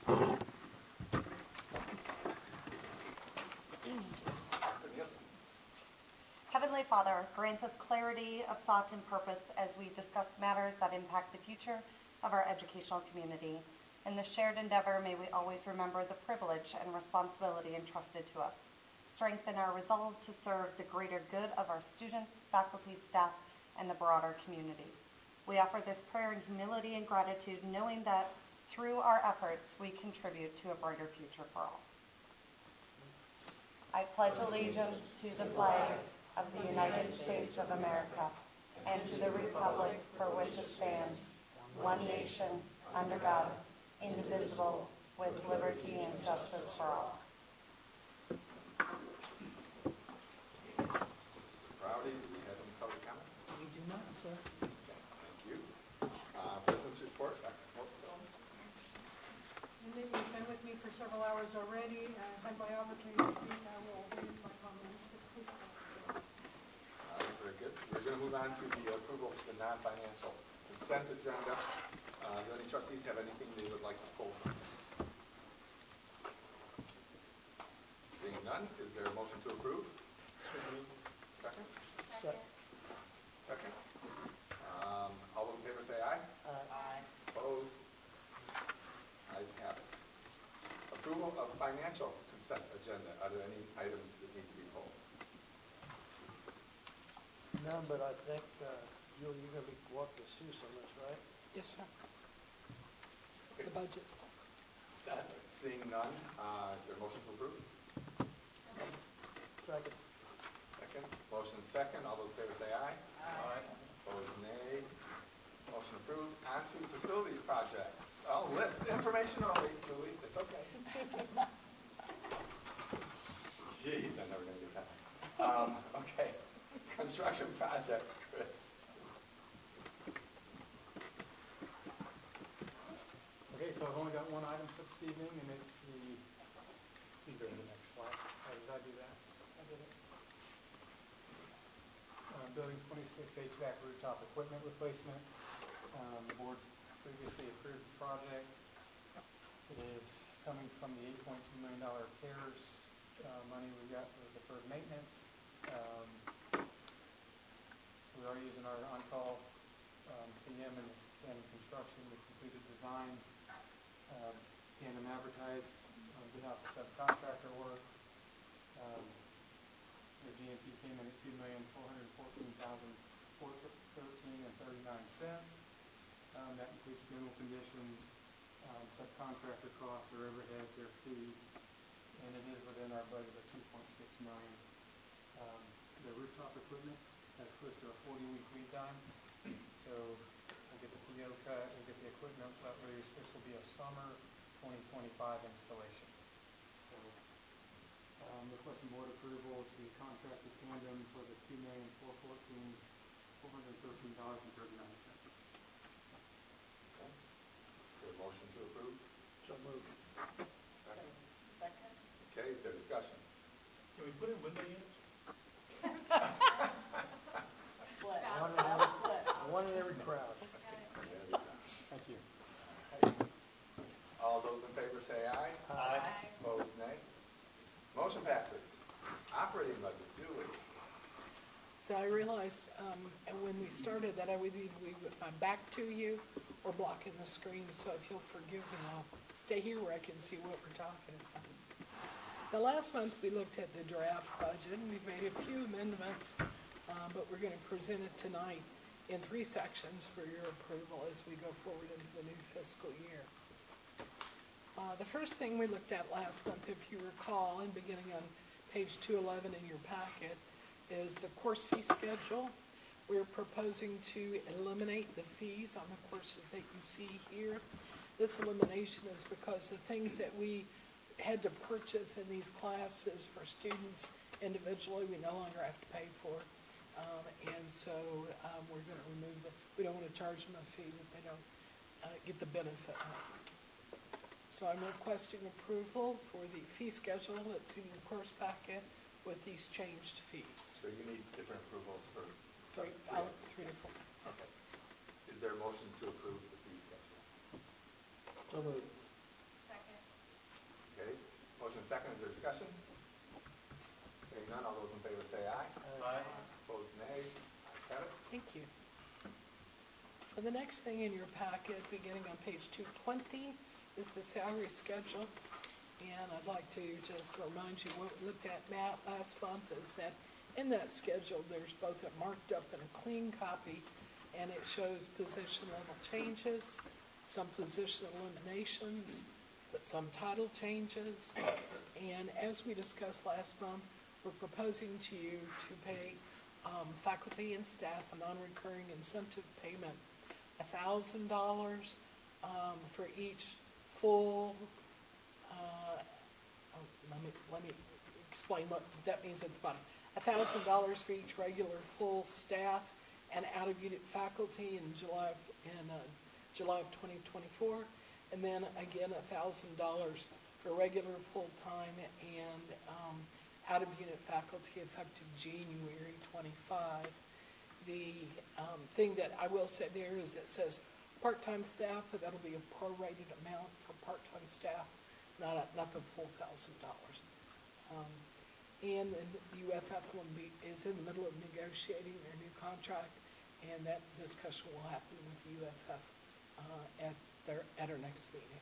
Dr. Nielsen. Heavenly Father, grant us clarity of thought and purpose as we discuss matters that impact the future of our educational community. In this shared endeavor, may we always remember the privilege and responsibility entrusted to us. Strengthen our resolve to serve the greater good of our students, faculty, staff, and the broader community. We offer this prayer in humility and gratitude, knowing that through our efforts, we contribute to a brighter future for all. I pledge allegiance to the flag of the United States of America and to the republic for which it stands, one nation, under God, indivisible, with liberty and justice for all. Mr. Prouty, do we have any public comment? We do not, sir. Okay, thank you. President's report, Dr. Hopefield. You've been with me for several hours already. I've had my opportunity to speak. I will leave my comments, but please go ahead. Very good. We're going to move on to the approval of the non-financial consent agenda. Do any trustees have anything they would like to pull from this? Seeing none, is there a motion to approve? Second? Second. All those in favor say aye. Aye. Opposed? Ayes have it. Approval of financial consent agenda. Are there any items that need to be pulled? None, but I think, Julie, you're going to be walking us through some of this, right? Yes, sir. Okay. The budget. Seeing none, is there a motion to approve? Second. Second. Motion second. All those in favor say aye. Aye. Opposed, nay. Motion approved. On to facilities projects. Oh, list. Information only, Julie. It's okay. Jeez, I'm never going to get that. Okay. Construction projects, Chris. Okay, so I've only got one item for this evening, and it's the, please go to the next slide. Did I do that? I did it. Building 26 HVAC rooftop equipment replacement. The board previously approved the project. It is coming from the $8.2 million CARES money we got for deferred maintenance. We are using our on-call CM and construction. We completed design. Tandem advertised, did out the subcontractor work. The GMP came in at $2,414,413.39. That includes general conditions, subcontractor costs, their overhead, their fee, and it is within our budget of $2.6 million. The rooftop equipment has close to a 40-week lead time, so we'll get the PO cut, we'll get the equipment let loose. This will be a summer 2025 installation. So requesting board approval to contract with Tandem for the $2,414,413.39. Okay. Is there a motion to approve? So moved. Second. Second. Okay, is there discussion? Can we put in window units? Split. One in every crowd. Thank you. All those in favor say aye. Aye. Opposed, nay. Motion passes. Operating budget, Julie. So I realized when we started that I would either be with my back to you or blocking the screen. So if you'll forgive me, I'll stay here where I can see what we're talking about. So last month we looked at the draft budget and we've made a few amendments, but we're going to present it tonight in 3 sections for your approval as we go forward into the new fiscal year. The first thing we looked at last month, if you recall, and beginning on page 211 in your packet, is the course fee schedule. We're proposing to eliminate the fees on the courses that you see here. This elimination is because the things that we had to purchase in these classes for students individually, we no longer have to pay for. And so we're going to remove we don't want to charge them a fee that they don't get the benefit of. So I'm requesting approval for the fee schedule that's in your course packet with these changed fees. So you need different approvals for 3 to 4. Okay. Is there a motion to approve the fee schedule? So moved. Second. second. Is there discussion? Hearing none, all those in favor say aye. Aye. Opposed, nay. Ayes have it. Thank you. So the next thing in your packet, beginning on page 220, is the salary schedule. And I'd like to just remind you what we looked at last month is that in that schedule, there's both a marked up and a clean copy, and it shows position level changes, some position eliminations, but some title changes. And as we discussed last month, we're proposing to you to pay faculty and staff a non-recurring incentive payment, $1,000 for each full. Let me explain what that means at the bottom. $1,000 for each regular full staff and out-of-unit faculty in July of 2024, and then again $1,000 for regular full-time and out-of-unit faculty effective January 25. The thing that I will say there is it says part-time staff, but that'll be a prorated amount for part-time staff, not the full $1,000. And the UFF is in the middle of negotiating their new contract, and that discussion will happen with the UFF at our next meeting.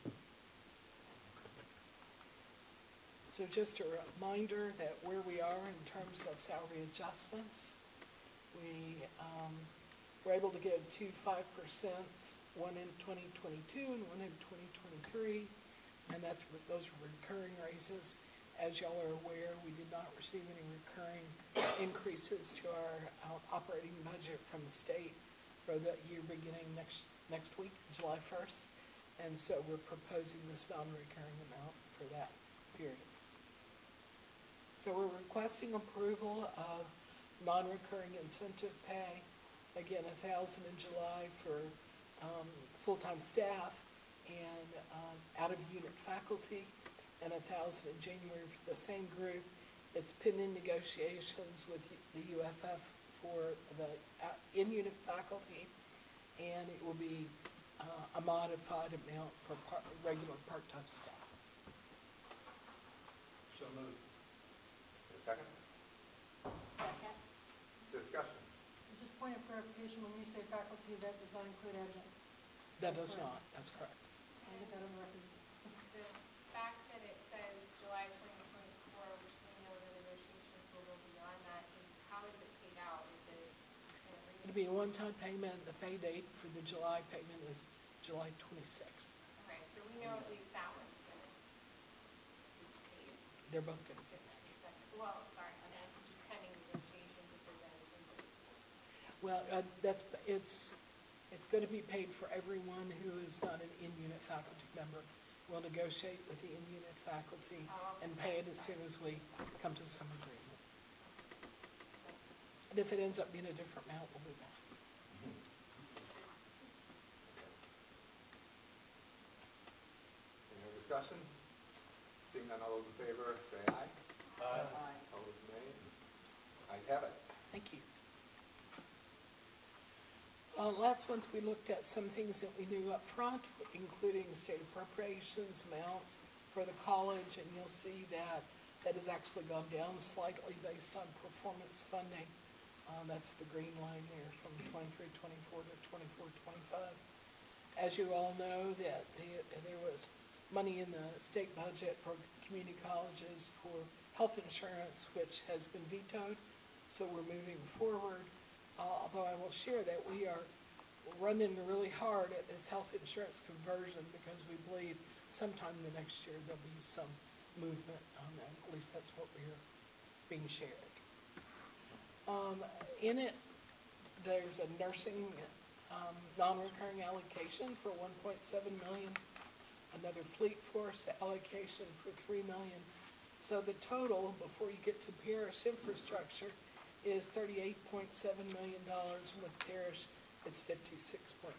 So just a reminder that where we are in terms of salary adjustments, we were able to give 2 5%, one in 2022 and one in 2023, and those are recurring raises. As y'all are aware, we did not receive any recurring increases to our operating budget from the state for the year beginning next week, July 1st, and so we're proposing this non-recurring amount for that period. So we're requesting approval of non-recurring incentive pay, again $1,000 in July for full-time staff and out-of-unit faculty, and $1,000 in January for the same group. It's pending negotiations with the UFF for the in-unit faculty, and it will be a modified amount for regular part-time staff. So moved. Is there a second? Second. Discussion. Just point of clarification, when you say faculty, that does not include adjunct. That does not, that's correct. I'll get that on the record. The fact that it says July 2024, which we know the negotiations will go beyond that, how is it paid out? Is it? It'll be a one-time payment. The pay date for the July payment is July 26th. Okay, so we know at least that one's going to be paid. They're both going to be paid. Well, sorry, I mean, just pending negotiations if there's anything to report. Well, it's going to be paid for everyone who is not an in-unit faculty member. We'll negotiate with the in-unit faculty and pay it as soon as we come to some agreement. And if it ends up being a different amount, we'll move on. Any other discussion? Seeing none, all those in favor say aye. Aye. Opposed, nay. Ayes have it. Thank you. Last month we looked at some things that we knew up front, including state appropriations amounts for the college, and you'll see that that has actually gone down slightly based on performance funding. That's the green line there from 23-24 to 24-25. As you all know, that there was money in the state budget for community colleges for health insurance, which has been vetoed, so we're moving forward. Although I will share that we are running really hard at this health insurance conversion because we believe sometime in the next year there'll be some movement on that. At least that's what we're being shared. In it, there's a nursing non-recurring allocation for $1.7 million, another fleet force allocation for $3 million. So the total, before you get to parish infrastructure, is $38.7 million, and with parish, it's $56.7.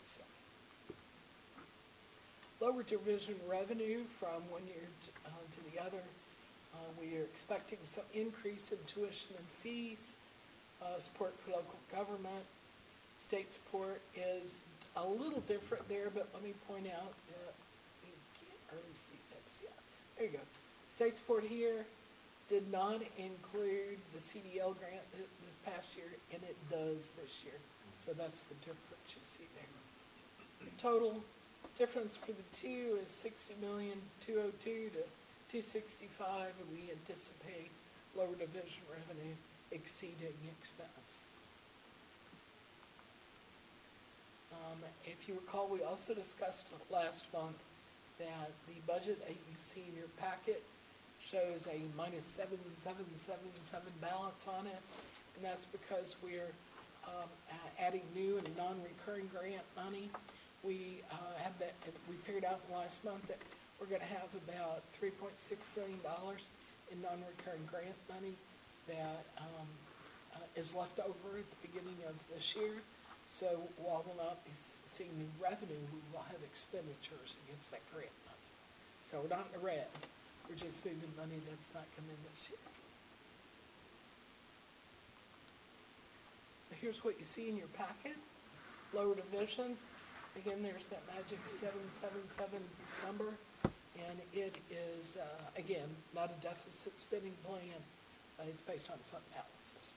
Lower division revenue from one year to the other. We are expecting some increase in tuition and fees, support for local government. State support is a little different there, but let me point out that you can't hardly see this. Yeah, there you go. State support here did not include the CDL grant this past year, and it does this year. So that's the difference you see there. The total difference for the two is $60,202,000 to $265,000, and we anticipate lower division revenue exceeding expense. If you recall, we also discussed last month that the budget that you see in your packet shows a minus 7,777 balance on it, and that's because we're adding new and non-recurring grant money. We figured out last month that we're going to have about $3.6 million in non-recurring grant money that is left over at the beginning of this year. So while we'll not be seeing new revenue, we will have expenditures against that grant money. So we're not in the red. We're just moving money that's not coming in this year. So here's what you see in your packet. Lower division. Again, there's that magic 777 number. And it is, again, not a deficit spending plan. It's based on fund balances.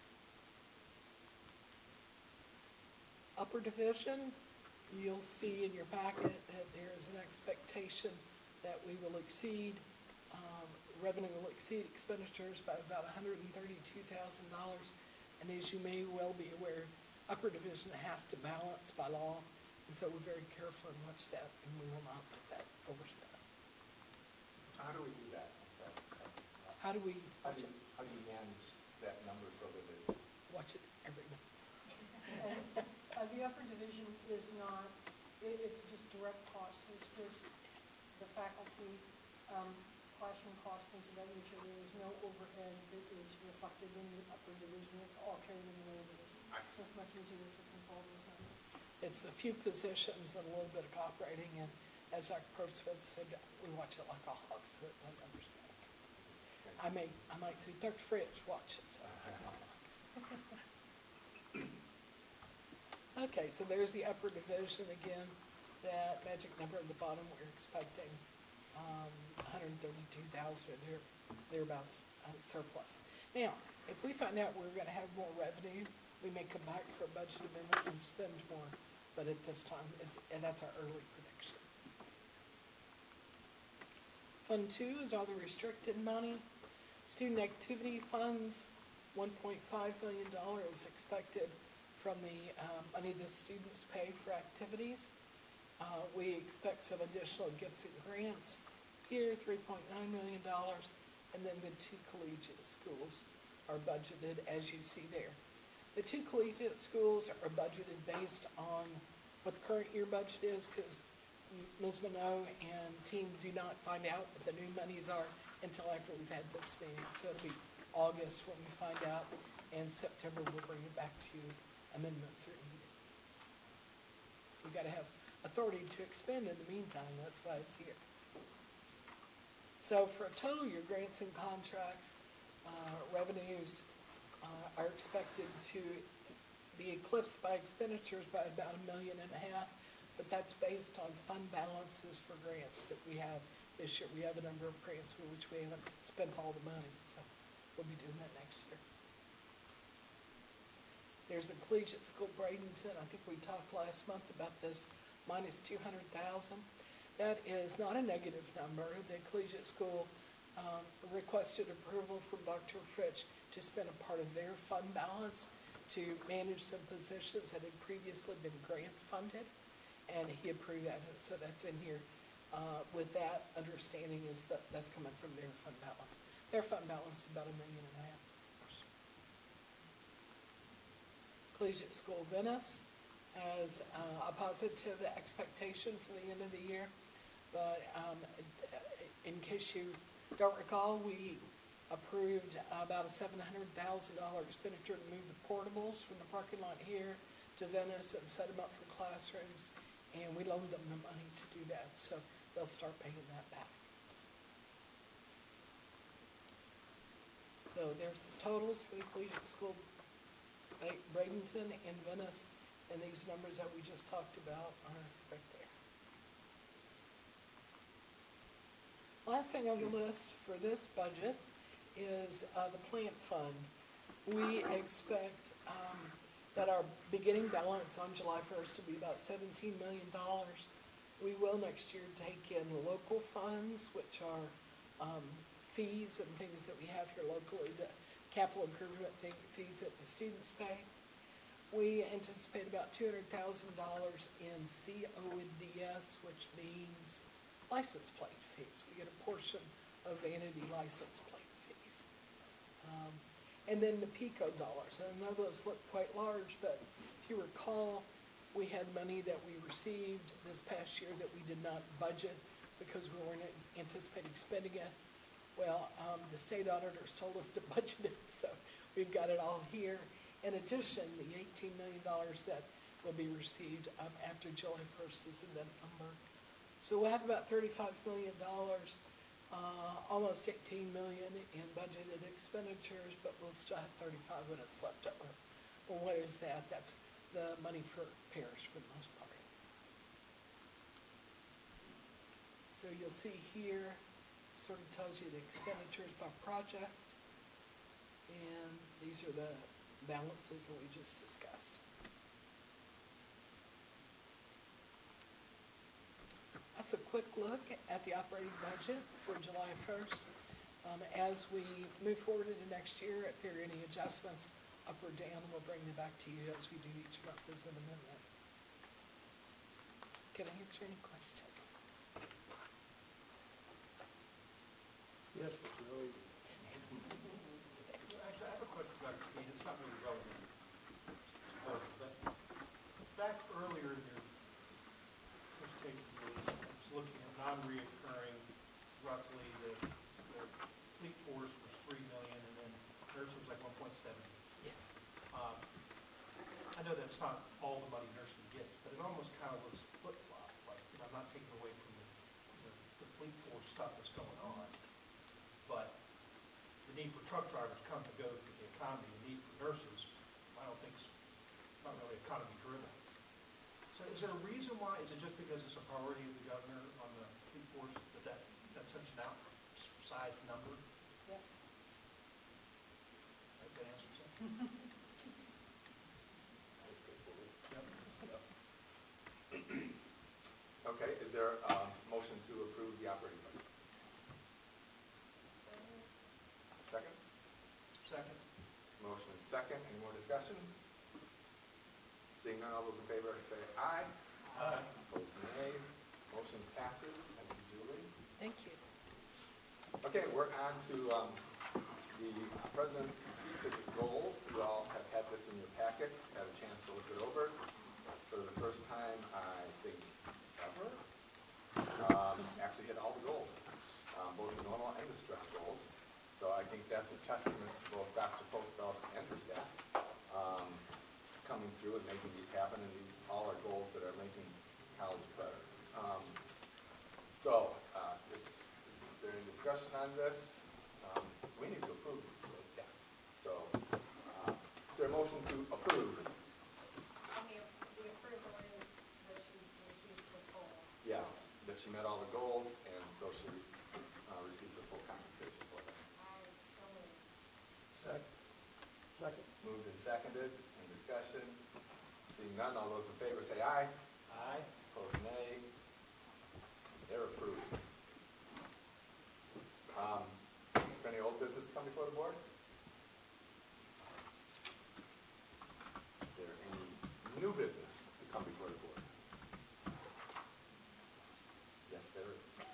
Upper division, you'll see in your packet that there is an expectation that we will exceed, revenue will exceed expenditures by about $132,000. And as you may well be aware, upper division has to balance by law. And so we're very careful and watch that, and we will not let that overspend. How do we do that? I'm sorry. How do we How do you manage that number so that it's... watch it every month? The upper division is not, it's just direct costs. It's just the faculty, classroom costs, things of that nature. There is no overhead that is reflected in the upper division. It's all carried in the lower division. So it's much easier to control those numbers. It's a few positions and a little bit of operating, and as Dr. Probsmith said, we watch it like a hawk, so it doesn't understand. I might say, Dr. Fritz, watch it, so I call it. Okay, so there's the upper division again. That magic number at the bottom, we're expecting 132,000 or thereabouts surplus. Now, if we find out we're going to have more revenue, we may come back for a budget amendment and spend more. But at this time, and that's our early prediction. Fund 2 is all the restricted money. Student activity funds, $1.5 million is expected from the money the students pay for activities. We expect some additional gifts and grants here, $3.9 million, and then the two collegiate schools are budgeted as you see there. The two collegiate schools are budgeted based on what the current year budget is, because Ms. Minot and team do not find out what the new monies are until after we've had this meeting. So it'll be August when we find out, and September we'll bring it back to you. Amendments are needed. We've got to have authority to expend in the meantime. That's why it's here. So for a total year, grants and contracts, revenues are expected to be eclipsed by expenditures by about $1.5 million, but that's based on fund balances for grants that we have this year. We have a number of grants for which we haven't spent all the money, so we'll be doing that next year. There's the Collegiate School Bradenton. I think we talked last month about this, minus $200,000. That is not a negative number. The Collegiate School requested approval from Dr. Fritch to spend a part of their fund balance to manage some positions that had previously been grant funded, and he approved that, and so that's in here. With that understanding is that that's coming from their fund balance. Their fund balance is about $1.5 million. Collegiate School Venice has a positive expectation for the end of the year, but in case you don't recall, we approved about a $700,000 expenditure to move the portables from the parking lot here to Venice and set them up for classrooms, and we loaned them the money to do that, so they'll start paying that back. So there's the totals for the Collegiate School Bradenton and Venice, and these numbers that we just talked about are right there. Last thing on the list for this budget is the plant fund. We expect that our beginning balance on July 1st will be about $17 million. We will next year take in local funds, which are fees and things that we have here locally, the capital improvement fees that the students pay. We anticipate about $200,000 in CONDS, which means license plate fees. We get a portion of vanity license plate fees. And then the PICO dollars. And I know those look quite large, but if you recall, we had money that we received this past year that we did not budget because we weren't anticipating spending it. Well, the state auditors told us to budget it, so we've got it all here. In addition, the $18 million that will be received after July 1st is in that number. So we'll have about $35 million, almost $18 million in budgeted expenditures, but we'll still have 35 when it's left over. Well, what is that? That's the money for repairs for the most part. So you'll see here, sort of tells you the expenditures by project, and these are the balances that we just discussed. That's a quick look at the operating budget for July 1st. As we move forward into next year, if there are any adjustments up or down, we'll bring them back to you as we do each month as an amendment. Can I answer any questions? Yes, Mr. Lee. Actually, I have a question, Dr. Pete. It's not really relevant to us, but back earlier in your presentation, Julie, I was looking at non-reoccurring, roughly the fleet force was $3 million, and then nursing was like 1.7. Yes. I know that's not all the money nursing gets, but it almost kind of looks flip-flop, like, I'm not taking away from the fleet force stuff that's going on, but the need for truck drivers come and go with the economy, the need for nurses, I don't think it's not really economy driven. So is there a reason why? Is it just because it's a priority of the governor on the fleet force that's such an outsized number? Yes. That answers it. Okay, is there a motion to approve the operating budget? Second? Second. Motion and second. Any more discussion? Seeing none, all those in favor say aye. Aye. Opposed, nay. Motion passes. Thank you, Julie. Thank you. Okay, we're on to the President's completed goals. You all have had this in your packet, had a chance to look it over. For the first time, I think, ever, actually hit all the goals, both the normal and the stretch goals. So I think that's a testament to both Dr. Postfeld and her staff coming through and making these happen, and these all are goals that are making college better. Is there any discussion on this? We need to approve these, right? Yeah. So, is there a motion to approve? And the approval is that she receives her full. Yes, that she met all the goals, and so she receives her full compensation for them. I so moved. Second. Moved and seconded. Any discussion? Seeing none, all those in favor say aye. Aye. Opposed, nay. They're approved. Is there any old business to come before the board? Is there any new business to come before the board? Yes, there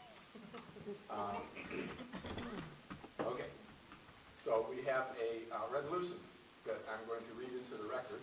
is. Okay. So we have a resolution that I'm going to read into the record.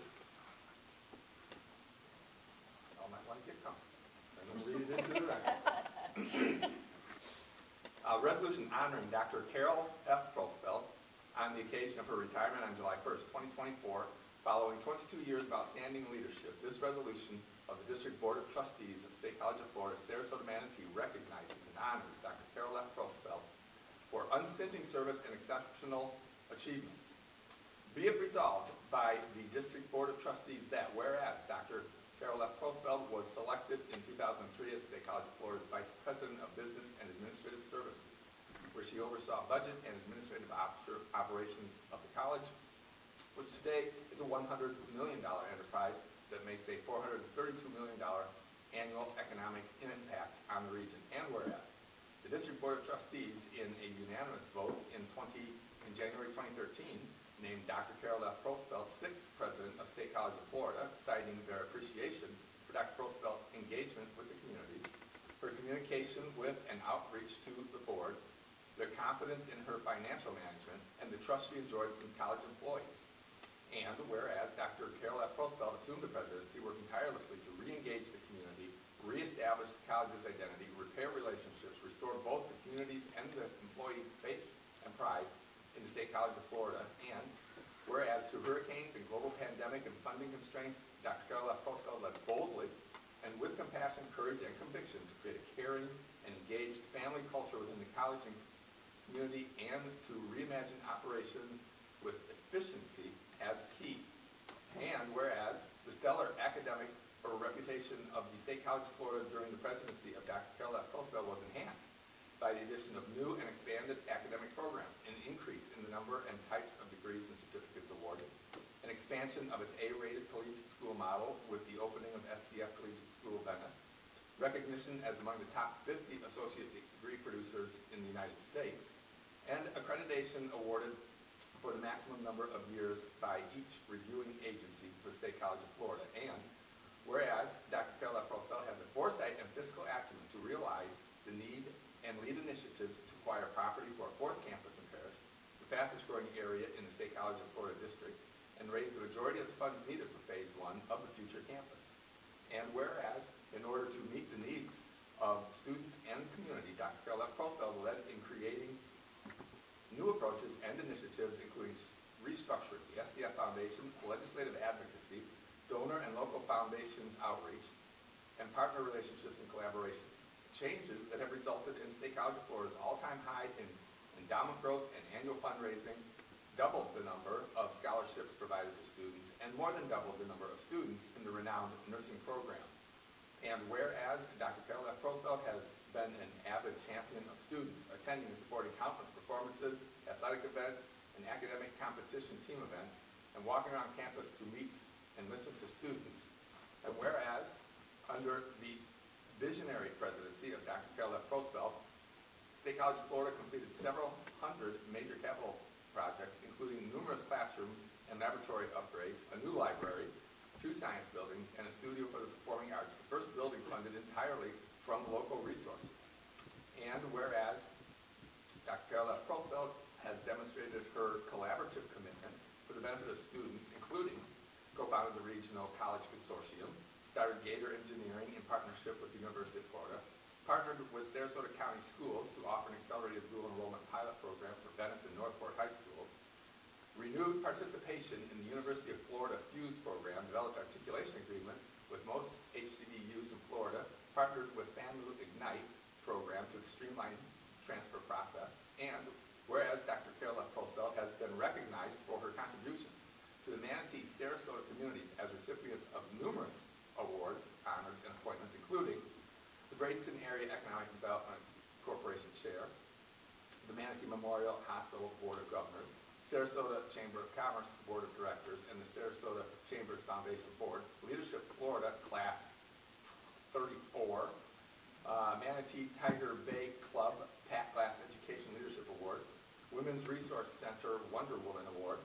Y'all might want to get comfortable. So I'm going to read it into the record. Resolution honoring Dr. Carol F. Prostfeld on the occasion of her retirement on July 1st, 2024, following 22 years of outstanding leadership. This resolution of the District Board of Trustees of State College of Florida, Sarasota Manatee recognizes and honors Dr. Carol F. Prostfeld for unstinting service and exceptional achievements. Be it resolved by the District Board of Trustees that whereas Dr. Carol F. Prostfeld was selected in 2003 as State College of Florida's Vice President of Business and Administrative Services, she oversaw budget and administrative operations of the college, which today is a $100 million enterprise that makes a $432 million annual economic impact on the region. And whereas the District Board of Trustees, in a unanimous vote in January 2013, named Dr. Carol F. Prostfeld sixth President of State College of Florida, citing their appreciation for Dr. Prostfeld's engagement with the community, her communication with and outreach to the board, their confidence in her financial management, and the trust she enjoyed from college employees. And whereas Dr. Carol F. Prostfeld assumed the presidency, working tirelessly to re-engage the community, reestablish the college's identity, repair relationships, restore both the community's and the employees' faith and pride in the State College of Florida, and whereas through hurricanes and global pandemic and funding constraints, Dr. Carol F. Prostfeld led boldly and with compassion, courage, and conviction to create a caring and engaged family culture within the college and community, and to reimagine operations with efficiency as key. And whereas the stellar academic reputation of the State College of Florida during the presidency of Dr. Carol F. Prostfeld was enhanced by the addition of new and expanded academic programs, an increase in the number and types of degrees and certificates awarded, an expansion of its A-rated collegiate school model with the opening of SCF Collegiate School Venice, recognition as among the top 50 associate degree producers in the United States, and accreditation awarded for the maximum number of years by each reviewing agency for the State College of Florida. And whereas Dr. Carol F. Prostfeld had the foresight and fiscal acumen to realize the need and lead initiatives to acquire property for a fourth campus in Parrish, the fastest growing area in the State College of Florida district, and raise the majority of the funds needed for phase one of the future campus. And whereas, in order to meet the needs of students and the community, Dr. Carol F. Prostfeld led in creating new approaches and initiatives, including restructuring the SCF Foundation, legislative advocacy, donor and local foundations outreach, and partner relationships and collaborations. Changes that have resulted in State College of Florida's all-time high in endowment growth and annual fundraising, doubled the number of scholarships provided to students, and more than doubled the number of students in the renowned nursing program. And whereas Dr. Carol F. Prostfeld has been an avid champion of students, attending and supporting countless performances, athletic events, and academic competition team events, and walking around campus to meet and listen to students. And whereas, under the visionary presidency of Dr. Carol F. Prostfeld, State College of Florida completed several hundred major capital projects, including numerous classrooms and laboratory upgrades, a new library, 2 science buildings, and a studio for the performing arts, the first building funded entirely from local resources. And whereas Dr. Carol F. Prostfeld has demonstrated her collaborative commitment for the benefit of students, including co-founded the Regional College Consortium, started Gator Engineering in partnership with the University of Florida, partnered with Sarasota County Schools to offer an accelerated dual enrollment pilot program for Venice and Northport High Schools, renewed participation in the University of Florida FUSE program, developed articulation agreements with most HCDUs in Florida, partnered with FAMU Ignite program to streamline transfer process, and whereas Dr. Carol F. Prostfeld has been recognized for her contributions to the Manatee Sarasota communities as recipient of numerous awards, honors, and appointments, including the Bradenton Area Economic Development Corporation Chair, the Manatee Memorial Hospital Board of Governors, Sarasota Chamber of Commerce Board of Directors, and the Sarasota Chambers Foundation Board, Leadership Florida Class 34, Manatee Tiger Bay Club Pat Glass Education Leadership Award, Women's Resource Center Wonder Woman Award,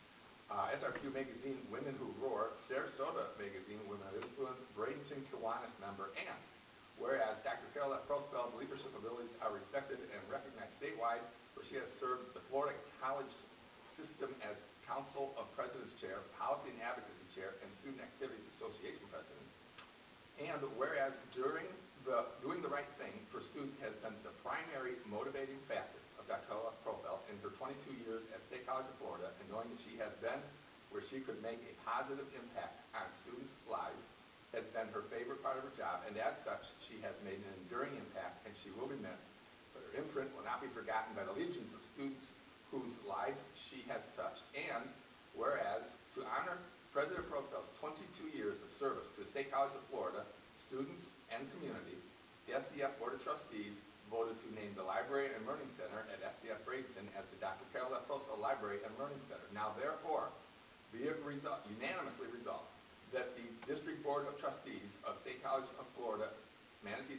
SRQ Magazine Women Who Roar, Sarasota Magazine Women of Influence, Bradenton Kiwanis member, and whereas Dr. Carol F. Prostfeld's leadership abilities are respected and recognized statewide, where she has served the Florida College System as Council of Presidents Chair, Policy and Advocacy Chair, and Student Activities Association President, and whereas doing the right thing for students has been the primary motivating factor of Dr. Carol F. Prostfeld in her 22 years at State College of Florida, and knowing that she has been where she could make a positive impact on students' lives has been her favorite part of her job, and as such, she has made an enduring impact, and she will be missed, but her imprint will not be forgotten by the legions of students whose lives she has touched. And whereas, to honor President Prostfeld's 22 years of service to the State College of Florida, students, and community, the SCF Board of Trustees voted to name the Library and Learning Center at SCF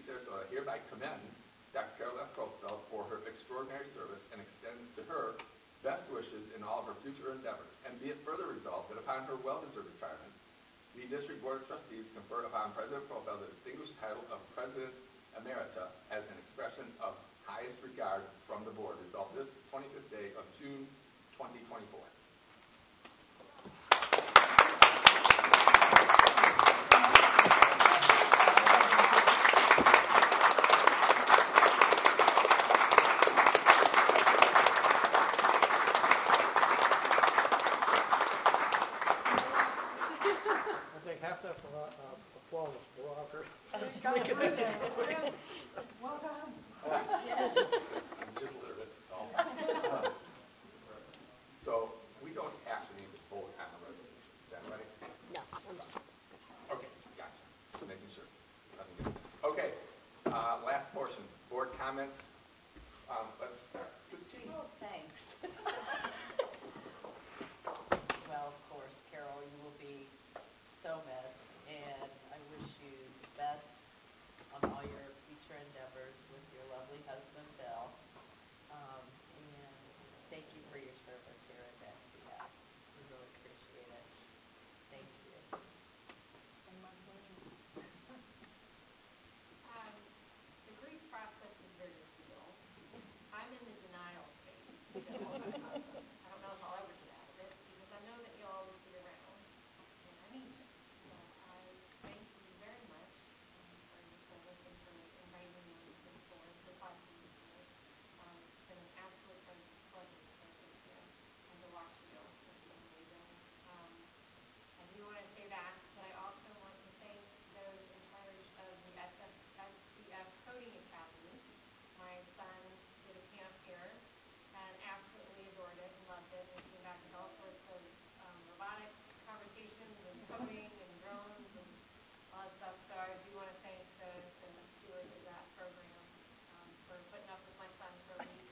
Sarasota hereby commends Dr. Carol F. Prosfeld for her extraordinary service and extends to her best wishes in all of her future endeavors. And be it further resolved that upon her well-deserved retirement, the District Board of Trustees confer upon President Prosfeld the distinguished title of President Emerita as an expression of highest regard from the board. Resolved this 25th day of June, 2024. I think half that applause belonged to her. Well done. I'm just literate, that's all. So we don't actually need to vote on the resolution, is that right? No. Okay, gotcha. Just making sure. Nothing gets missed. Okay, last portion, board comments. Let's start with Jean. Oh, thanks. Well, of course, Carol, you will be so missed, and I wish you the best on all your future endeavors with your lovely husband, Bill. And thank you for your service here at NCF. We really appreciate it. Thank you. It's been my pleasure. The grief process is very real. I'm in the denial phase still. I don't know if I'll ever get out of it because I know that you'll always be around and I need you. So I thank you very much for your service and for inviting me on this board for 5 years here. It's been an absolute pleasure to serve with you and to watch you. It's been amazing. I do want to say that, but I also want to thank those in charge of the SCF Coding Academy. My son did a camp here and absolutely adored it and loved it and came back with all sorts of robotics conversations and coding and drones and all that stuff. So I do want to thank the stewards of that program for putting up with my son for a week.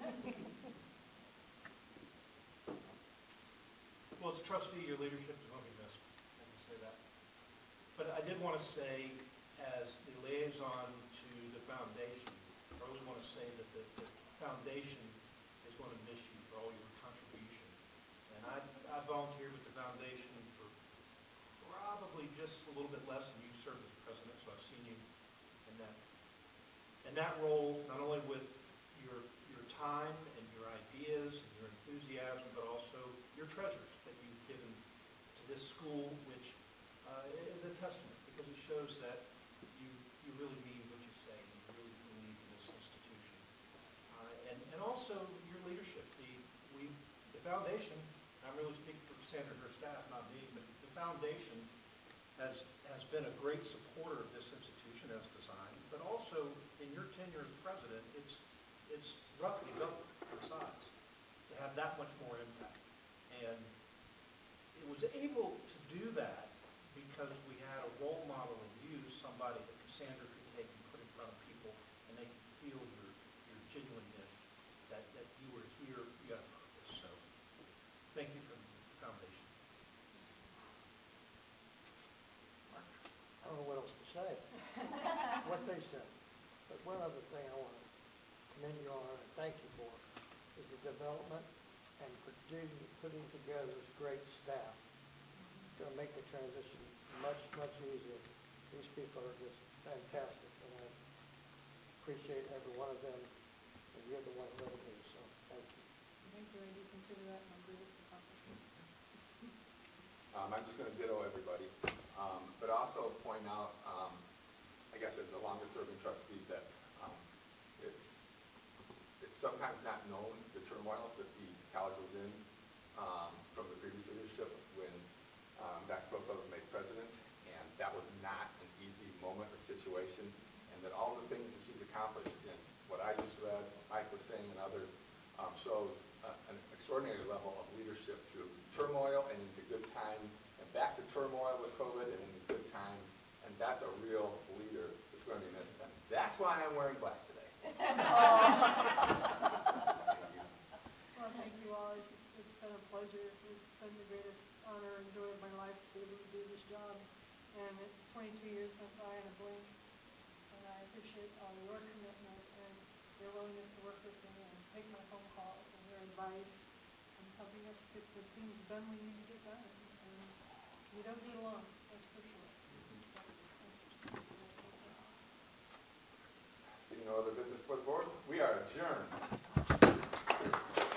Well, as a trustee, your leadership is going to be missed. I can say that. But I did want to say, as the liaison to the foundation, I really want to say that the foundation is going to miss you for all your contribution. And I volunteered with the foundation for probably just a little bit less than you served as president, so I've seen you in that role, not only with your time and your ideas and your enthusiasm, but also your treasures that you've given to this school, which is a testament because it shows that you really mean what you say and you really believe in this institution. And also your leadership. The foundation, I'm really speaking for Cassandra and her staff, not me, but the foundation has been a great supporter of this institution as designed, but also in your tenure as president, it's roughly double the size to have that much more impact. And it was able to do that because we had a role model in you, somebody that Cassandra could take and put in front of people, and they could feel your genuineness, that you were here, you had a purpose. So thank you for the foundation. I don't know what else to say. What they said. But one other thing I want to commend you on and thank you for is the development and putting together this great staff. It's going to make the transition much, much easier. These people are just fantastic, and I appreciate every one of them, and you're the one who let it be, so thank you. Thank you. I do consider that my greatest accomplishment. I'm just going to ditto everybody, but also point out, I guess as the longest serving trustee, that it's sometimes not known the turmoil that the college was in from the previous leadership when Dr. Prosfeld was made president, and that was not an easy moment or situation, and that all the things that she's accomplished in what I just read, what Mike was saying, and others, shows an extraordinary level of leadership through turmoil and into good times, and back to turmoil with COVID and into good times, and that's a real leader that's going to be missed. And that's why I'm wearing black today. Thank you. Well, thank you all. It's been a pleasure. It's been the greatest honor and joy of my life to be able to do this job. And 22 years went by in a blink. And I appreciate your commitment and your willingness to work with me and take my phone calls and your advice and helping us get the things done we need to get done. And you don't do it alone, that's for sure.